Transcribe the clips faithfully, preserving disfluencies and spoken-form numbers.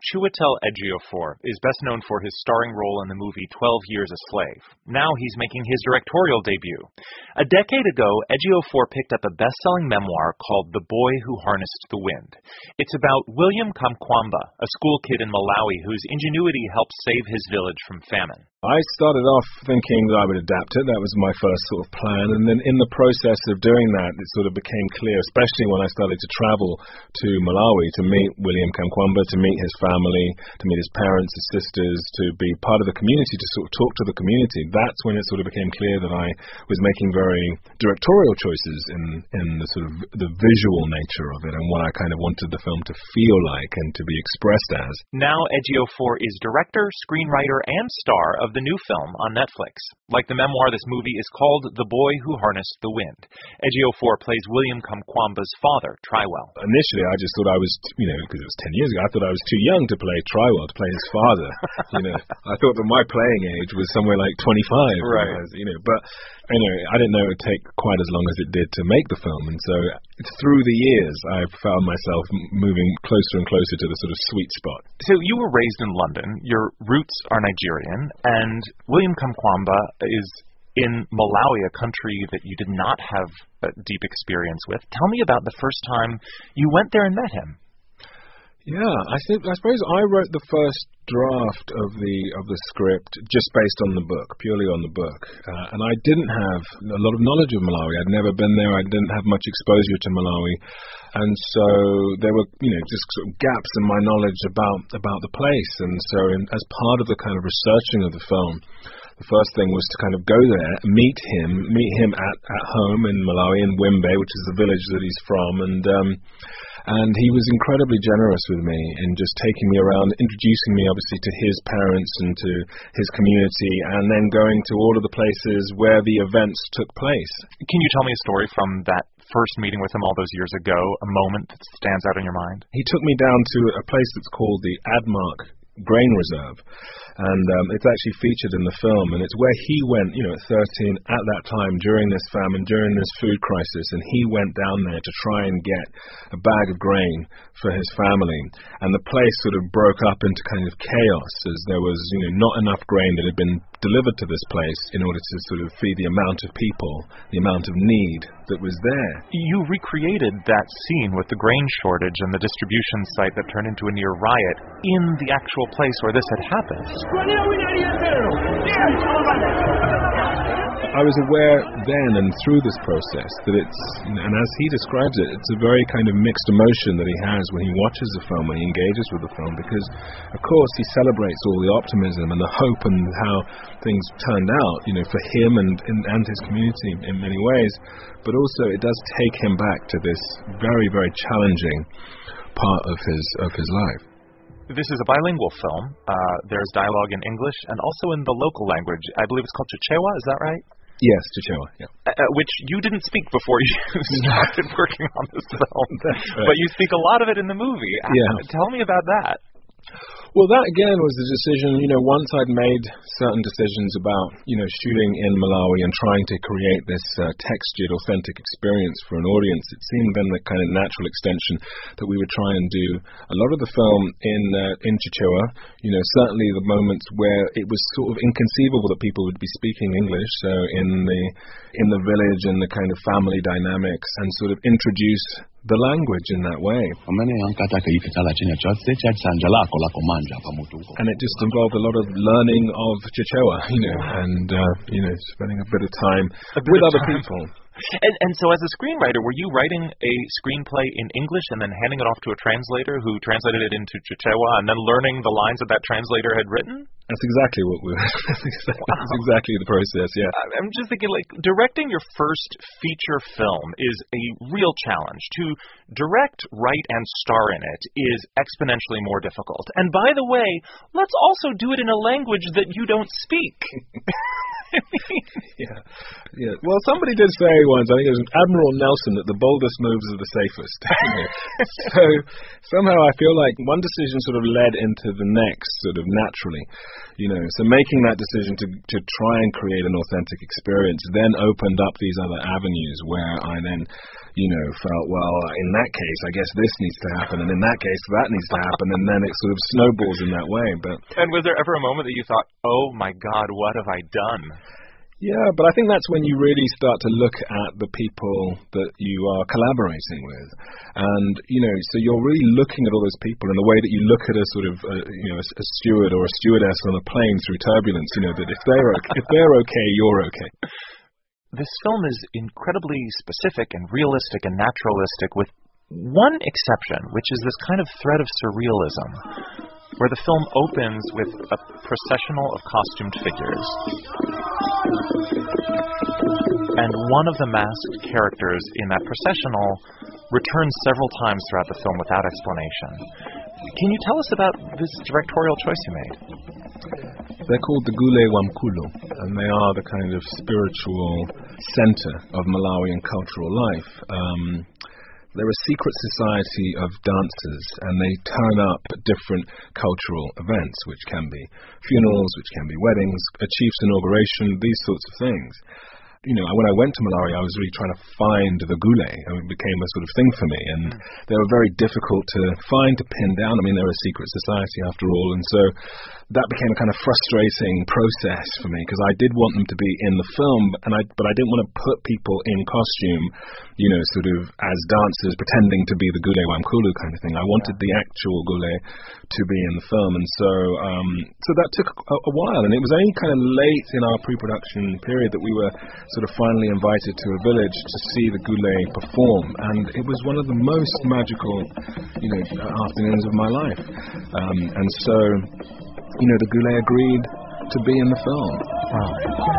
Chiwetel Ejiofor is best known for his starring role in the movie twelve Years a Slave. Now he's making his directorial debut. A decade ago, Ejiofor picked up a best-selling memoir called The Boy Who Harnessed the Wind. It's about William Kamkwamba, a school kid in Malawi whose ingenuity helped save his village from famine. I started off thinking that I would adapt it. That was my first sort of plan. And then in the process of doing that, it sort of became clear, especially when I started to travel to Malawi to meet William Kamkwamba, to meet his family, to meet his parents, his sisters, to be part of the community, to sort of talk to the community. That's when it sort of became clear that I was making very directorial choices in, in the sort of the visual nature of it and what I kind of wanted the film to feel like and to be expressed as. Now Ejiofor is director, screenwriter, and star of the new film on Netflix. Like the memoir, this movie is called The Boy Who Harnessed the Wind. Ejiofor plays William Kamkwamba's father, Trywell. Initially, I just thought I was, you know, because it was ten years ago, I thought I was too young to play Trywell, to play his father. You know, I thought that my playing age was somewhere like twenty-five. Right. Was, you know, but anyway, I didn't know it would take quite as long as it did to make the film, and so through the years, I've found myself moving closer and closer to the sort of sweet spot. So you were raised in London. Your roots are Nigerian, and William Kamkwamba is in Malawi, a country that you did not have a deep experience with. Tell me about the first time you went there and met him. Yeah, I think I suppose I wrote the first draft of the of the script just based on the book, purely on the book, uh, and I didn't have a lot of knowledge of Malawi. I'd never been there. I didn't have much exposure to Malawi, and so there were, you know, just sort of gaps in my knowledge about about the place. And so, in, as part of the kind of researching of the film, the first thing was to kind of go there, meet him, meet him at at home in Malawi, in Wimbe, which is the village that he's from, and. Um, And he was incredibly generous with me in just taking me around, introducing me obviously to his parents and to his community, and then going to all of the places where the events took place. Can you tell me a story from that first meeting with him all those years ago, a moment that stands out in your mind? He took me down to a place that's called the Admark Grain Reserve, and um, it's actually featured in the film, and it's where he went, you know, at thirteen, at that time, during this famine, during this food crisis, and he went down there to try and get a bag of grain for his family, and the place sort of broke up into kind of chaos, as there was, you know, not enough grain that had been delivered to this place in order to sort of feed the amount of people, the amount of need that was there. You recreated that scene with the grain shortage and the distribution site that turned into a near riot in the actual place where this had happened. I was aware then and through this process that it's, and as he describes it, it's a very kind of mixed emotion that he has when he watches the film, when he engages with the film, because of course he celebrates all the optimism and the hope and how things turned out, you know, for him and, and, and his community in many ways, but also it does take him back to this very, very challenging part of his of his life. This is a bilingual film. Uh, there's dialogue in English and also in the local language. I believe it's called Chichewa, is that right? Yes, Chichewa, yeah. Uh, which you didn't speak before you started working on this film. That's right. But you speak a lot of it in the movie. Yeah. Uh, tell me about that. Well, that again was the decision, you know, once I'd made certain decisions about, you know, shooting in Malawi and trying to create this uh, textured, authentic experience for an audience, it seemed then the kind of natural extension that we would try and do a lot of the film in uh, in Chichewa, you know, certainly the moments where it was sort of inconceivable that people would be speaking English, so in the in the village and the kind of family dynamics, and sort of introduce the language in that way. And it just involved a lot of learning of Chichewa, you know, and, uh, you know, spending a bit of time bit with of other time. people. And, and so as a screenwriter, were you writing a screenplay in English and then handing it off to a translator who translated it into Chichewa and then learning the lines that that translator had written? That's exactly what we were. That's exactly, wow. That's exactly the process, yeah. I'm just thinking, like, directing your first feature film is a real challenge. To direct, write, and star in it is exponentially more difficult. And by the way, let's also do it in a language that you don't speak. yeah, yeah. Well, somebody did say once, I think it was Admiral Nelson, that the boldest moves are the safest. So somehow I feel like one decision sort of led into the next, sort of naturally. You know, so making that decision to to try and create an authentic experience then opened up these other avenues where I then, you know, felt, well, in that case, I guess this needs to happen, and in that case, that needs to happen, and then it sort of snowballs in that way. But and was there ever a moment that you thought, oh my God, what have I done? Yeah, but I think that's when you really start to look at the people that you are collaborating with. And, you know, so you're really looking at all those people in the way that you look at a sort of, uh, you know, a, a steward or a stewardess on a plane through turbulence, you know, that if they're okay, if they're okay, you're okay. This film is incredibly specific and realistic and naturalistic, with one exception, which is this kind of thread of surrealism, where the film opens with a processional of costumed figures. And one of the masked characters in that processional returns several times throughout the film without explanation. Can you tell us about this directorial choice you made? They're called the Gule Wamkulu, and they are the kind of spiritual center of Malawian cultural life. Um, They're a secret society of dancers, and they turn up at different cultural events, which can be funerals, which can be weddings, a chief's inauguration, these sorts of things. You know, when I went to Malawi, I was really trying to find the Gule, and it became a sort of thing for me, and mm. they were very difficult to find, to pin down. I mean, they're a secret society after all, and so that became a kind of frustrating process for me, because I did want them to be in the film, and I, but I didn't want to put people in costume, you know, sort of as dancers pretending to be the Gule Wamkulu kind of thing. I wanted the actual Gule to be in the film, and so um, so that took a, a while, and it was only kind of late in our pre-production period that we were sort of finally invited to a village to see the Gule perform, and it was one of the most magical, you know, afternoons of my life. Um, and so, you know, the Gule agreed to be in the film. Wow.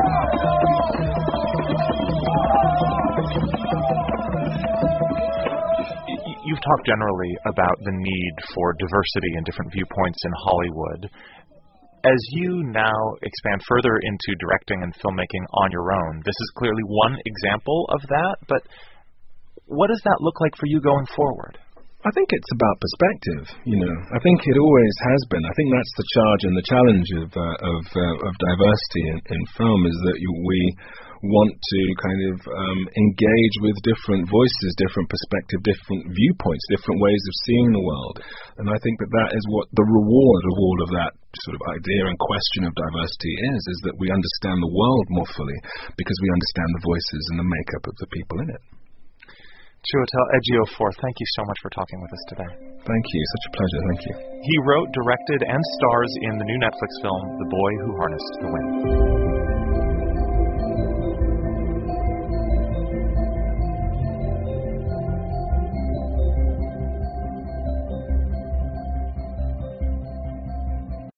You've talked generally about the need for diversity and different viewpoints in Hollywood. As you now expand further into directing and filmmaking on your own, this is clearly one example of that, but what does that look like for you going forward? I think it's about perspective, you know. I think it always has been. I think that's the charge and the challenge of uh, of, uh, of diversity in, in film, is that you, we want to kind of um, engage with different voices, different perspective, different viewpoints, different ways of seeing the world. And I think that that is what the reward of all of that sort of idea and question of diversity is, is that we understand the world more fully because we understand the voices and the makeup of the people in it. Chiwetel Ejiofor, thank you so much for talking with us today. Thank you. Such a pleasure. Thank you. He wrote, directed, and stars in the new Netflix film, The Boy Who Harnessed the Wind.